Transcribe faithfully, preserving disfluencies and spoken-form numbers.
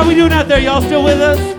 we doing out there? Y'all still with us?